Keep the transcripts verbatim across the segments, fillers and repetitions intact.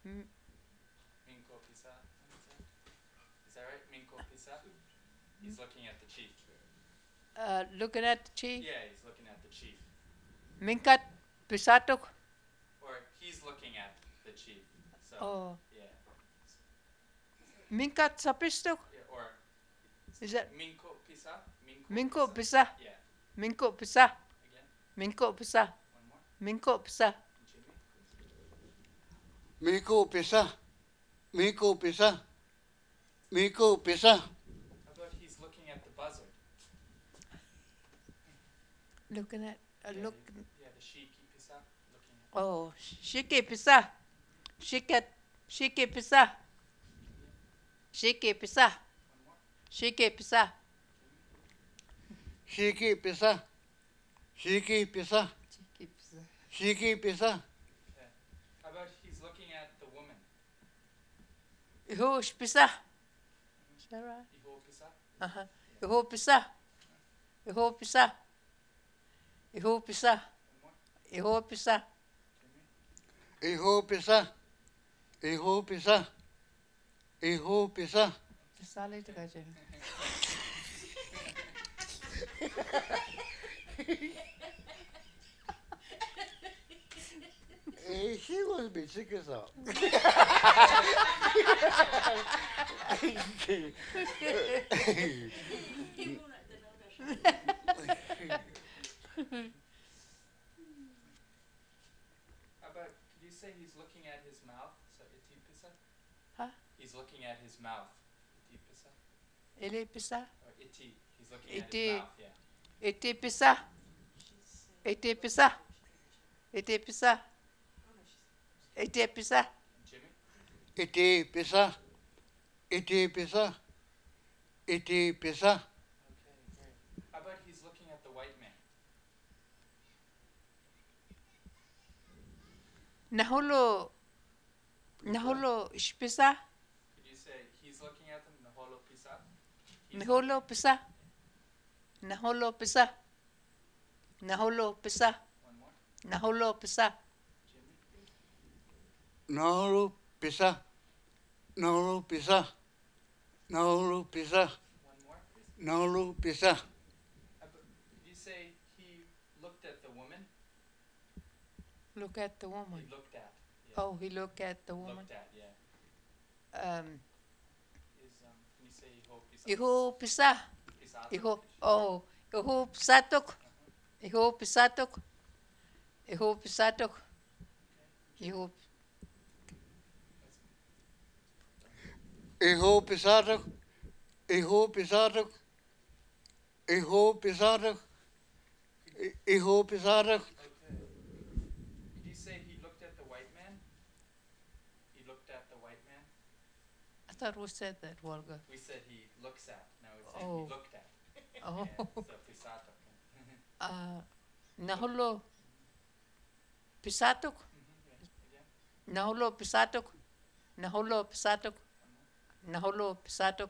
M- Minko Pisa. Is that right? Minko Pisa? He's looking at the chief. uh, looking at the chief. Yeah, he's looking at the chief. Minkat pisatok. Or he's looking at the chief. So, Oh, yeah. minkat sapistok. Yeah, or Is that Minko Pisa? Minko, minko Pisa? pisa? Yeah. Minko pisa. Again. Minko pisa. One more. Minko pisa. Jimmy, please. Miko pisa. Miko pisa. Miko pisa. How about he's looking at the buzzard? Looking at uh, yeah, look. Yeah, the Shiki Pisa. Looking at. Oh, shike pisa. Shiket shike pisa. Shike pisa. One more. Shike pisa. Shiki pisa. Shiki pisa. Shike pisa. Shiki pisa. Okay. How about he's looking at the woman? Iho pisa. Is that right? Iho Pisa? Uh huh. Iho pisa. Iho pisa. Iho pisa. One more. Iho pisa. Jimmy. Iho pisa. Iho pisa. Iho pisa. Pisa later, guys. Eh, she was be sick as hell. How about, could you say he's looking at his mouth? So iti pisa? Huh? He's looking at his mouth. Iti pisa? Ele pisa. Or iti. He's looking at Iti. his mouth, yeah. Ete pisa. Ete pisa. Ete pisa. Ete pisa. Jimmy? Iti pisa. Iti pisa. Iti pisa. Okay, great. How about he's looking at the white man? Naholo. Naholo pisa. Could you say he's looking at them? Naholo pisa? He's Naholo pisa. Naholo pisa. Naholo pisa. One more. Naholo pisa. Jimmy? Nauru pisa. Nauru pisa. Nauru pisa. One more, please. Nauru pisa. How about, could you say he looked at the woman? Look at the woman. He looked at. Yeah. Oh, he looked at the woman. Looked at, yeah. Um, Is, um, can you say iho pisa? iho pisa. Pisato? Iho. Oh, iho pisatok. Iho pisatok. Iho pisatok. Iho. Iho pisato. Iho pisato. Iho pisato. Iho pisato. Okay. Could you say he looked at the white man? He looked at the white man? I thought we said that, Walga. We said he looks at. Now we're saying Oh. he looked at. Oh. Yeah, so pisato. Uh, naholo pisatok. Yeah, again. Naholo pisatok. Naholo pisatok. One more. Naholo pisatok.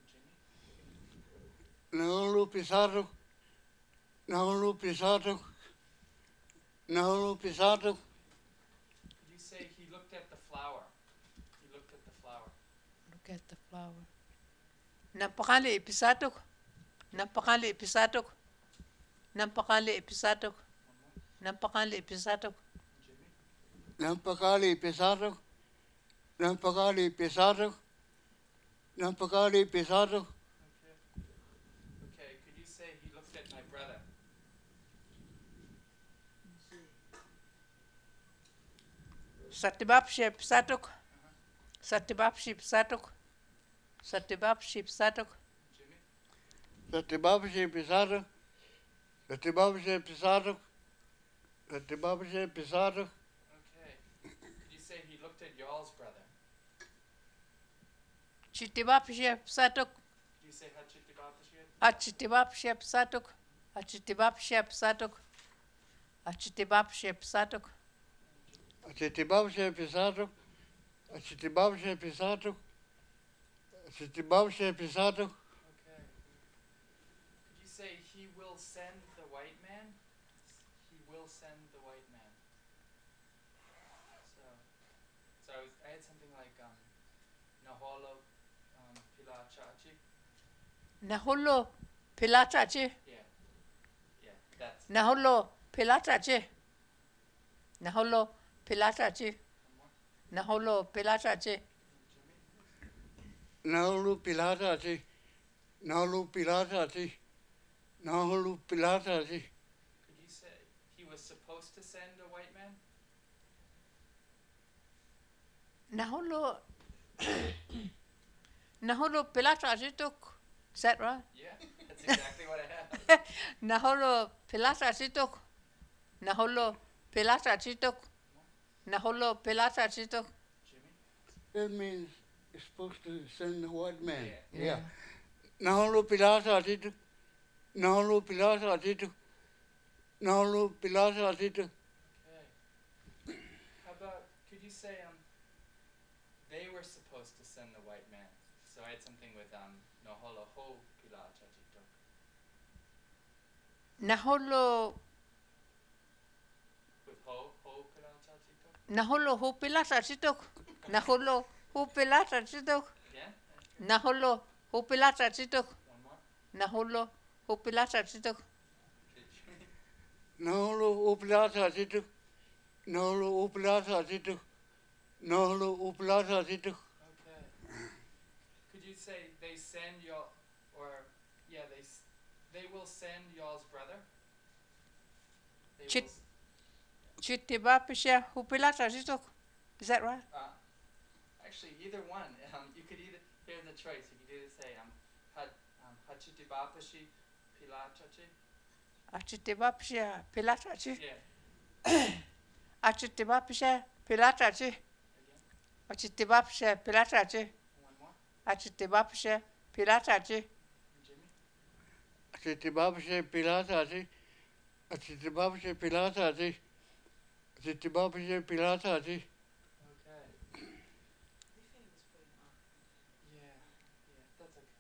Jimmy? Nauru pisato. Nauru pisato. Nauru pisato. Could you say he looked at the flower? He looked at the flower. Look at the flower. Napakali pisatok. Napakali pisatok. Napakali pisatok. One more. Napakali pisatok. Jimmy? Nampakali pisato. Nampakali pisato. Nampakali pisato. Okay. Okay, could you say he looked at my brother? Satibapshi pisatok. Satibapshi pisatok. Satibapshi pisatok. Jimmy? Satibabshi pisato. Satibabshi pisato. Satibabshi pisato. Okay. Could you say he looked at y'all's brother? Chitibapshi pisatok. Could you say Hachitibapashir? Achitibapshi pisatok. Achitibapshi pisatok. Achitibapshi pisatok. Satibabshi pisato. Satibabshi pisato. Satibabshi pisato. Okay. Could you say he will send the white man? He will send the white man. So, so I, was, I had Naholo um, Pilachachi. Naholo Pilatachi. Yeah. Yeah, that's Naholo Pilatachi. Naholo Pilatachi. one more. Naholo Pilatachi. Jimmy? Naulu Pilatati. Naulu Pilatati. Naulu Pilatati. Could you say he was supposed to send a white man? Naholo Naholo Pilatachi took. Is that right? Yeah, that's exactly what I have. Naholo Pilatachi took. Naholo Pilatachi took. Naholo Pilatachi took. Jimmy? That means you're supposed to send the white man. Yeah. Yeah. Naulu Pilatati. Naulu Pilatati. Naulu Pilatati. Okay. How about, could you say, um, they were supposed to send the white man? So I had something with, um, Noholo Ho Pilachachitok. Naholo With Ho, Ho Pilachachitok? Naholo Ho Pilatachi took. Naholo Ho Pilatachi took. Yeah? Naholo Ho Pilatachi took. One more? Naholo Ho Pilatachi took. Okay, Jimmy? Naulu Pilatati. Naulu Pilatati. Naulu Pilatati. Okay. Could you say they send y'all, or, yeah, they, s- they will send y'all's brother? They Chit- will s- Chitibapisha Ho Pilatachi took. Is that right? Uh, actually, either one. Um, you could either, here's the choice. You could either say, um, had, um, Hachitibapashi Pilachachi. Achitibapisha Pilatachi. Yeah. Achitibapisha Pilatachi. Again. Achitibapisha Pilatachi. One more. Achitibapisha Pilatachi. Jimmy. Atitibabshe Pilatati. Atitibabshe Pilatati. Atitibabshe Pilatati. Okay. Yeah. Yeah. That's okay.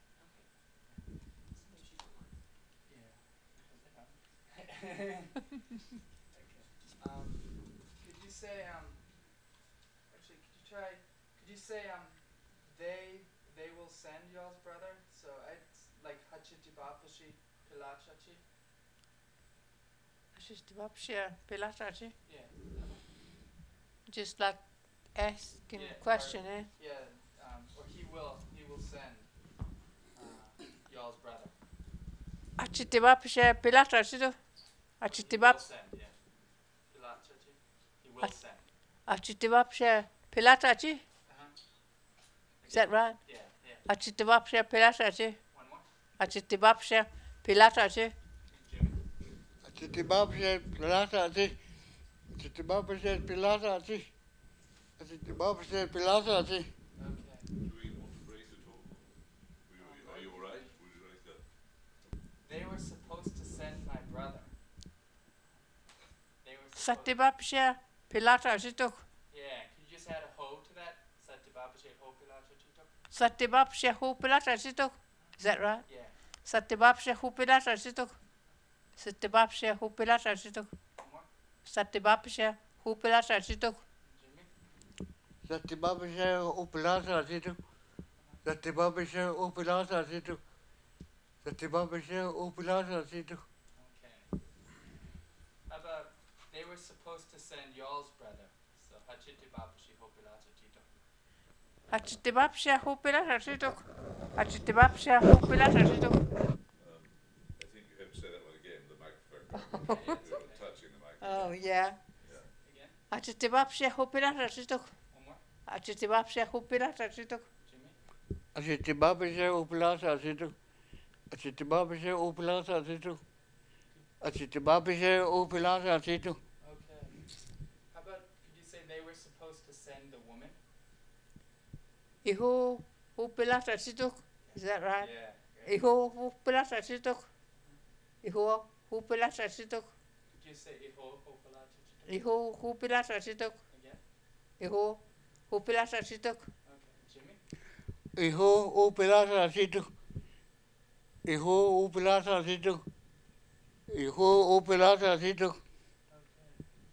Okay. Yeah. Okay. Um, could you say um? Actually, could you try? Could you say um? They they will send y'all's brother. So it's like Hachitibapashi Pilachachi. Achitibapisha Pilatachi. Yeah. Just like asking Yeah, a question, eh? Yeah. Um, or he will he will send uh, y'all's brother. Achitibapisha Pilatachi took. He will Achitibap send. Yeah. Pilachachi. He will Ach- send. Achitibapisha Pilatachi. Uh-huh. Is that right? Yeah. Yeah. Achitibapsha Pilatachi. One more. Achitibapsha Pilatachi. Jimmy. Atitibabshe Pilatati. Atitibabshe Pilatati. Atitibabshe Pilatati. Okay. Do we want to phrase at all? Are you, are you all right? Would you like that? They were supposed to send my brother. They were supposed. Satibapsha Pilatachi took. Yeah. Could you just add a ho to that? Satibabashe ho Pilachachi. Satibapsha Ho Pilatachi took. Is that right? Yeah. Satibapsha Ho Pilatachi took. Satibapsha Ho Pilatachi took. One more. Satibapsha Ho Pilatachi took. Jimmy. Atitibabshe Pilatati. Atitibabshe Pilatati. Atitibabshe Pilatati. Okay. How about they were supposed to send y'all's brother? So Hachitibapashi ho Pilachachi. Achitibapsha Ho Pilatachi took. Achitibapsha Ho Pilatachi took. Um, I think you have to say that one again, the microphone. Okay, it's You're okay. touching the microphone. Oh, yeah. Again. Achitibapsha Ho Pilatachi took. One more. Achitibapsha Ho Pilatachi took. Jimmy. Atitibabshe Pilatati. Atitibabshe Pilatati. Atitibabshe Pilatati. Okay. How about could you say they were supposed to send the woman? Iho Ho Pilatachi took. Is that right? Yeah. Iho Ho Pilatachi took. Iho Ho Pilatachi took. Could you say iho ho Pilachachi? Iho Ho Pilatachi took. Again. Iho Ho Pilatachi took. Okay. Jimmy. Iho Pilatati. Iho Pilatati. Iho Pilatati.